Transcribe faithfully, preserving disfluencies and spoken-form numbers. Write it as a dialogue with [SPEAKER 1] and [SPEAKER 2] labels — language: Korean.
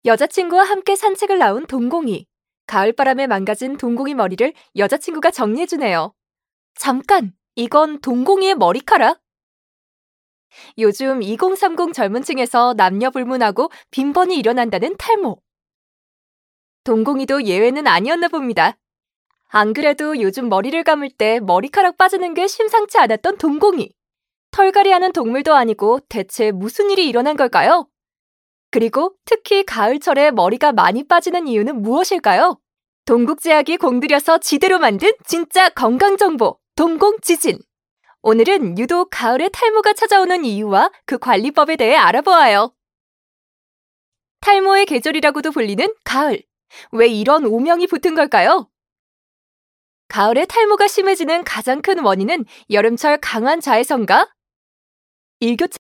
[SPEAKER 1] 여자친구와 함께 산책을 나온 동공이. 가을바람에 망가진 동공이 머리를 여자친구가 정리해주네요. 잠깐! 이건 동공이의 머리카락? 요즘 이공삼공 젊은 층에서 남녀 불문하고 빈번히 일어난다는 탈모. 동공이도 예외는 아니었나 봅니다. 안 그래도 요즘 머리를 감을 때 머리카락 빠지는 게 심상치 않았던 동공이. 털갈이하는 동물도 아니고 대체 무슨 일이 일어난 걸까요? 그리고 특히 가을철에 머리가 많이 빠지는 이유는 무엇일까요? 동국제약이 공들여서 지대로 만든 진짜 건강정보, 동공지진. 오늘은 유독 가을에 탈모가 찾아오는 이유와 그 관리법에 대해 알아보아요. 탈모의 계절이라고도 불리는 가을. 왜 이런 오명이 붙은 걸까요? 가을에 탈모가 심해지는 가장 큰 원인은 여름철 강한 자외선과 일교차